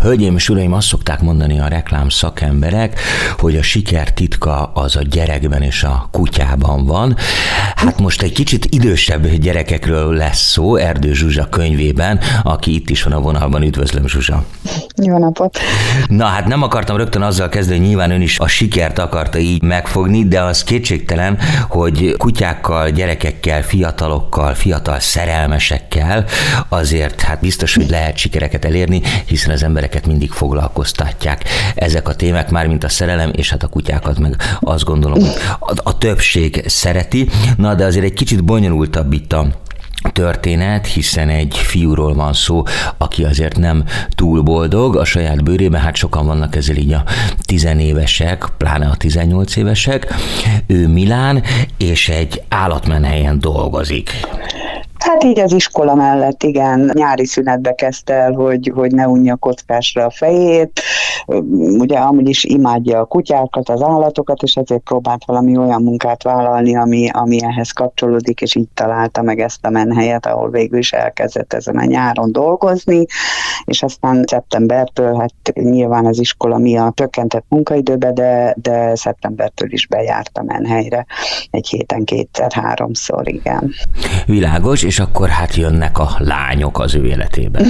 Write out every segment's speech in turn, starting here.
Hölgyeim és uraim, azt szokták mondani a reklám szakemberek, hogy a siker titka az a gyerekben és a kutyában van. Hát most egy kicsit idősebb gyerekekről lesz szó Erdő Zsuzsa könyvében, aki itt is van a vonalban. Üdvözlöm, Zsuzsa! Jó napot! Na hát nem akartam rögtön azzal kezdeni, hogy nyilván ön is a sikert akarta így megfogni, de az kétségtelen, hogy kutyákkal, gyerekekkel, fiatalokkal, fiatal szerelmesekkel azért hát biztos, hogy lehet sikereket elérni, hiszen az embereket mindig foglalkoztatják ezek a témák, már mint a szerelem, és hát a kutyákat meg azt gondolom, hogy a többség szereti. Na, de azért egy kicsit bonyolultabb itt a történet, hiszen egy fiúról van szó, aki azért nem túl boldog a saját bőrében, hát sokan vannak ezzel így a 10 évesek, pláne a 18 évesek. Ő Milán, és egy állatmenhelyen dolgozik. Hát így az iskola mellett, igen, nyári szünetbe kezdte el, hogy ne unja kockásra a fejét. Ugye amúgy is imádja a kutyákat, az állatokat, és ezért próbált valami olyan munkát vállalni, ami ehhez kapcsolódik, és így találta meg ezt a menhelyet, ahol végül is elkezdett ezen a nyáron dolgozni, és aztán szeptembertől, hát nyilván az iskola miatt csökkentett munkaidőbe, de szeptembertől is bejárt a menhelyre egy héten 2-3-szor, igen. Világos, és akkor hát jönnek a lányok az ő életében.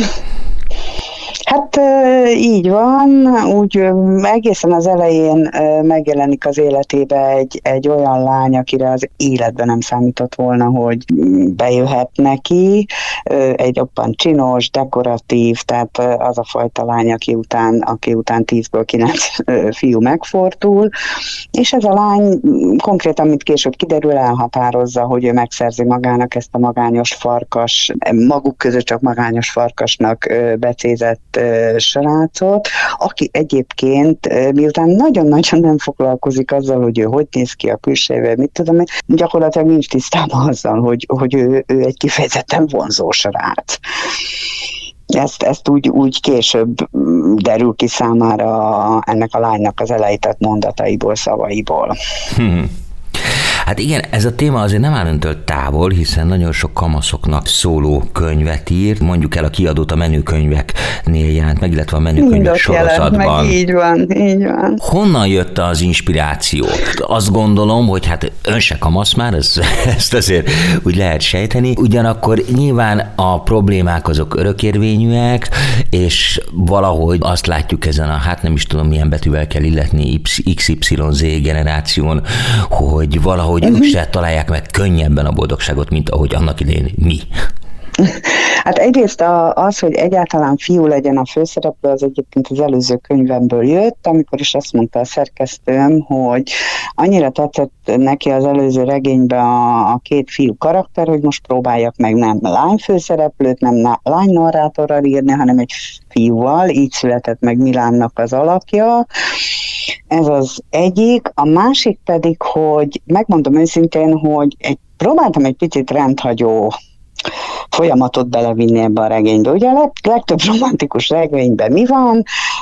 Hát így van, úgy egészen az elején megjelenik az életébe egy olyan lány, akire az életben nem számított volna, hogy bejöhet neki. Egy roppant csinos, dekoratív, tehát az a fajta lány, aki után 10-ből 9 fiú megfordul, és ez a lány konkrétan, mint később kiderül, elhatározza, hogy ő megszerzi magának ezt a magányos farkas, maguk között csak magányos farkasnak becézett srácot, aki egyébként miután nagyon-nagyon nem foglalkozik azzal, hogy ő hogy néz ki a külsejével, mit tudom én, gyakorlatilag nincs tisztában azzal, hogy ő egy kifejezetten vonzó srác. Ezt úgy később derül ki számára ennek a lánynak az elejtett mondataiból, szavaiból. Hát igen, ez a téma azért nem áll öntől távol, hiszen nagyon sok kamaszoknak szóló könyvet ír, mondjuk el a kiadót a menükönyveknél jelent meg, illetve a menükönyvek sorozatban. Meg, így van. Honnan jött az inspiráció? Azt gondolom, hogy hát ön se kamasz már, ezt azért úgy lehet sejteni, ugyanakkor nyilván a problémák azok örökérvényűek, és valahogy azt látjuk ezen a, hát nem is tudom milyen betűvel kell illetni, XYZ generáción, hogy valahogy ők se találják meg könnyebben a boldogságot, mint ahogy annak idején mi. Hát egyrészt az, hogy egyáltalán fiú legyen a főszereplő, az egyébként az előző könyvemből jött, amikor is azt mondta a szerkesztőm, hogy annyira tetszett neki az előző regényben a két fiú karakter, hogy most próbáljak meg nem lány főszereplőt, nem lány narrátorral írni, hanem egy fiúval, így született meg Milánnak az alakja. Ez az egyik. A másik pedig, hogy megmondom őszintén, hogy próbáltam egy picit rendhagyó folyamatot belevinni ebbe a regénybe. Ugye a legtöbb romantikus regényben mi van?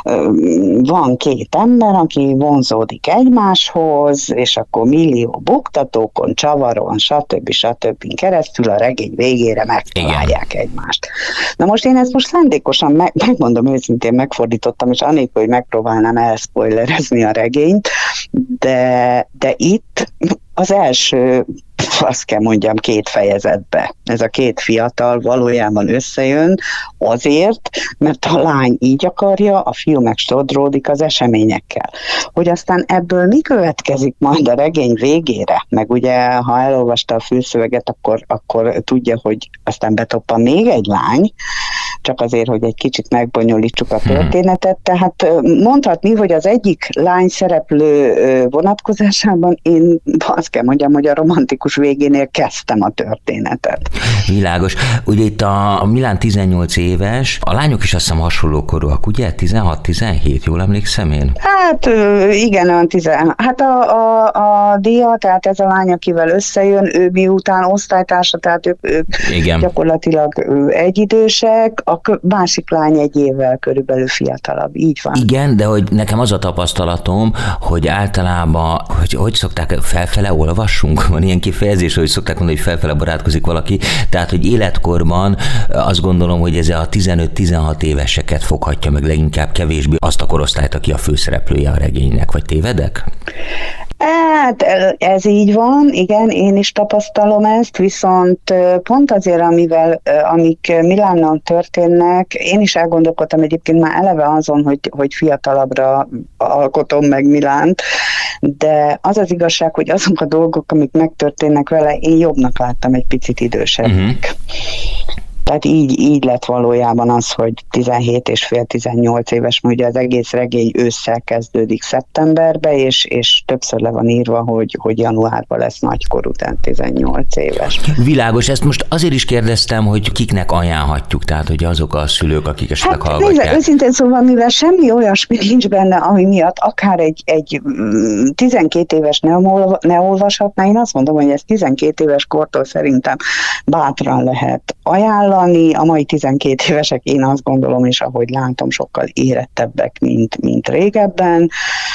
Van két ember, aki vonzódik egymáshoz, és akkor millió buktatókon, csavaron, stb. Keresztül a regény végére megtalálják egymást. Na most én ezt szándékosan, megmondom őszintén, megfordítottam, és anélkül, hogy megpróbálnám elspoilerezni a regényt, de itt az első, azt kell mondjam, 2 fejezetbe. Ez a két fiatal valójában összejön azért, mert a lány így akarja, a fiú meg sodródik az eseményekkel. Hogy aztán ebből mi következik majd a regény végére, meg ugye, ha elolvasta a fülszöveget, akkor tudja, hogy aztán betoppan még egy lány, csak azért, hogy egy kicsit megbonyolítsuk a történetet. Tehát mondhatni, hogy az egyik lány szereplő vonatkozásában én azt kell mondjam, hogy a romantikus végénél kezdtem a történetet. Világos. Ugye itt a Milán 18 éves, a lányok is azt hiszem hasonló korúak, ugye? 16-17, jól emlékszem én? Hát igen, olyan 16. Hát a Dia, tehát ez a lány, akivel összejön, ő miután osztálytársa, tehát ők gyakorlatilag egyidősek. a másik lány egy évvel körülbelül fiatalabb, így van. Igen, de hogy nekem az a tapasztalatom, hogy általában, hogy szokták, felfele olvassunk? Van ilyen kifejezés, hogy szokták mondani, hogy felfele barátkozik valaki, tehát, hogy életkorban azt gondolom, hogy ez a 15-16 éveseket foghatja meg leginkább, kevésbé azt a korosztályt, aki a főszereplője a regénynek, vagy tévedek? Hát ez így van, igen, én is tapasztalom ezt, viszont pont azért, amik Milánnal történnek, én is elgondolkodtam egyébként már eleve azon, hogy fiatalabbra alkotom meg Milánt, de az az igazság, hogy azok a dolgok, amik megtörténnek vele, én jobbnak láttam egy picit idősebbnek. Tehát így lett valójában az, hogy 17,5-18 éves, mert ugye az egész regény ősszel kezdődik szeptemberbe, és többször le van írva, hogy januárban lesz nagykorú, tehát 18 éves. Világos, ezt most azért is kérdeztem, hogy kiknek ajánlhatjuk, tehát hogy azok a szülők, akik esetleg hallgatják. Nézd, őszintén szóval, mivel semmi olyasmi nincs benne, ami miatt akár egy 12 éves ne olvashatná, én azt mondom, hogy ez 12 éves kortól szerintem bátran lehet ajánlani. A mai 12 évesek, én azt gondolom, és ahogy látom, sokkal érettebbek, mint régebben,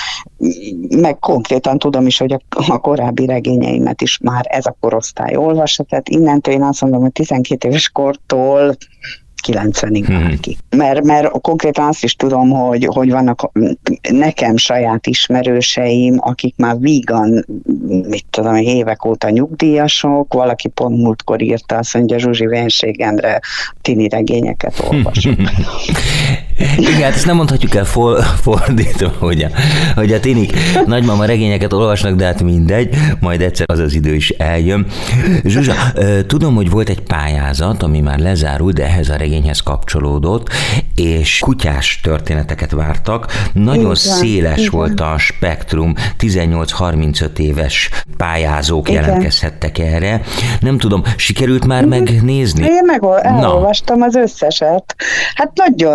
meg konkrétan tudom is, hogy a korábbi regényeimet is már ez a korosztály olvassa, tehát innentől én azt mondom, hogy 12 éves kortól 90-ig bárki. Mert konkrétan azt is tudom, hogy vannak nekem saját ismerőseim, akik már vígan, évek óta nyugdíjasok, valaki pont múltkor írta, azt mondja, Zsuzsi, vénségemre tini regényeket olvasok. Igen, hát ezt nem mondhatjuk el fordítva, hogy a tinik nagymama regényeket olvasnak, de hát mindegy, majd egyszer az az idő is eljön. Zsuzsa, tudom, hogy volt egy pályázat, ami már lezárult, de ehhez a regényhez kapcsolódott, és kutyás történeteket vártak. Nagyon széles volt a spektrum, 18-35 éves pályázók jelentkezhettek erre. Nem tudom, sikerült már megnézni? Én elolvastam az összeset. Hát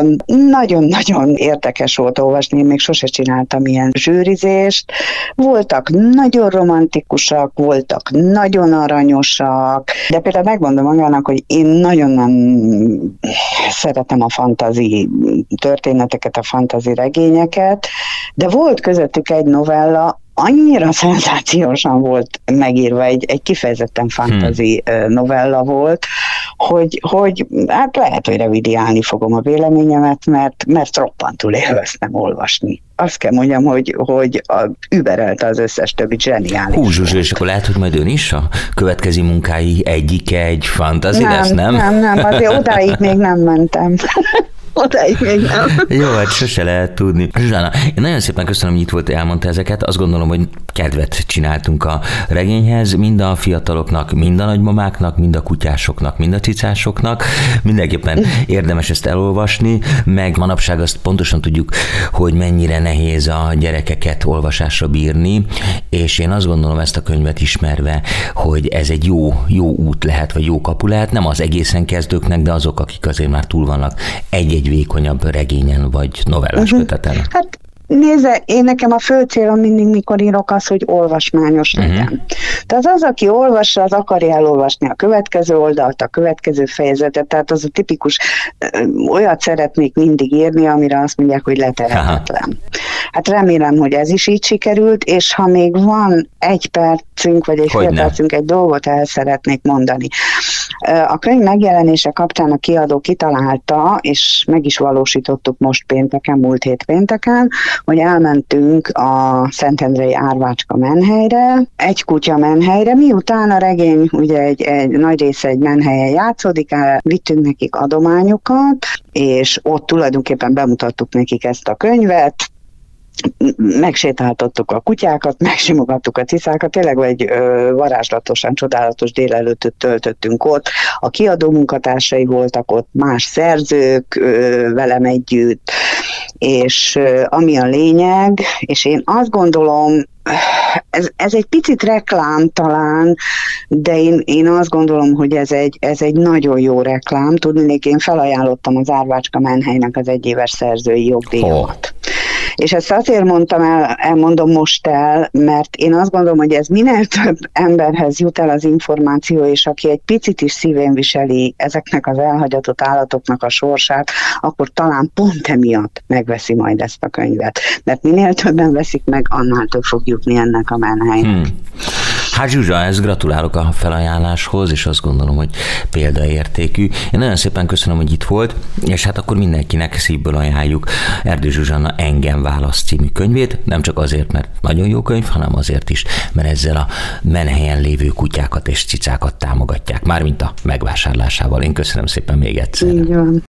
nagyon érdekes volt olvasni, én még sose csináltam ilyen zsűrizést. Voltak nagyon romantikusak, voltak nagyon aranyosak, de például megmondom magának, hogy én nagyon nem szeretem a fantazi történeteket, a fantazi regényeket, de volt közöttük egy novella, annyira szenzációsan volt megírva, egy kifejezetten fantazi novella volt, hogy hát lehet, hogy revidiálni fogom a véleményemet, mert roppantul élveztem olvasni. Azt kell mondjam, hogy überelte az összes többi, zseniális. Hú, Zsuzsa, és akkor lehet, hogy majd ön is a következő munkái egyike egy fantazi lesz, nem? Nem, azért odáig még nem mentem. Odáig még nem. Jó, hát sose lehet tudni. Zsuzsána, én nagyon szépen köszönöm, hogy itt volt, elmondta ezeket. Azt gondolom, hogy kedvet csináltunk a regényhez, mind a fiataloknak, mind a nagymamáknak, mind a kutyásoknak, mind a cicásoknak. Mindenképpen érdemes ezt elolvasni, meg manapság azt pontosan tudjuk, hogy mennyire nehéz a gyerekeket olvasásra bírni, és én azt gondolom ezt a könyvet ismerve, hogy ez egy jó út lehet, vagy jó kapu lehet, nem az egészen kezdőknek, de azok, akik azért már túl vannak egy vékonyabb regényen, vagy novellás köteten. Hát nézze, én nekem a fő célom mindig, mikor írok, az, hogy olvasmányos legyen. Tehát az, aki olvassa, az akarja elolvasni a következő oldalt, a következő fejezetet, tehát az a tipikus, olyat szeretnék mindig írni, amire azt mondják, hogy letehetetlen. Hát remélem, hogy ez is így sikerült, és ha még van egy percünk, vagy egy fél percünk, egy dolgot el szeretnék mondani. A könyv megjelenése kapcsán a kiadó kitalálta, és meg is valósítottuk most pénteken, múlt hét pénteken, hogy elmentünk a Szentendrei Árvácska menhelyre, egy kutya menhelyre, miután a regény ugye egy nagy része egy menhelyen játszódik, vittünk nekik adományokat, és ott tulajdonképpen bemutattuk nekik ezt a könyvet, megsétáltattuk a kutyákat, megsimogattuk a cicákat, tényleg egy varázslatosan csodálatos délelőttöt töltöttünk ott, a kiadó munkatársai voltak ott, más szerzők velem együtt, és ami a lényeg, és én azt gondolom, ez egy picit reklám talán, de én azt gondolom, hogy ez egy nagyon jó reklám. Tudnék, én felajánlottam az Árvácska menhelynek az egyéves szerzői jogdíjamat. És ezt azért elmondom most el, mert én azt gondolom, hogy ez minél több emberhez jut el az információ, és aki egy picit is szívén viseli ezeknek az elhagyatott állatoknak a sorsát, akkor talán pont emiatt megveszi majd ezt a könyvet. Mert minél többen veszik meg, annál több fog jutni ennek a menhelynek. Hát Zsuzsa, ezt gratulálok a felajánláshoz, és azt gondolom, hogy példaértékű. Én nagyon szépen köszönöm, hogy itt volt, és hát akkor mindenkinek szívből ajánljuk Erdős Zsuzsanna Engem választ című könyvét, nem csak azért, mert nagyon jó könyv, hanem azért is, mert ezzel a menhelyen lévő kutyákat és cicákat támogatják, mármint a megvásárlásával. Én köszönöm szépen még egyszer. Így van.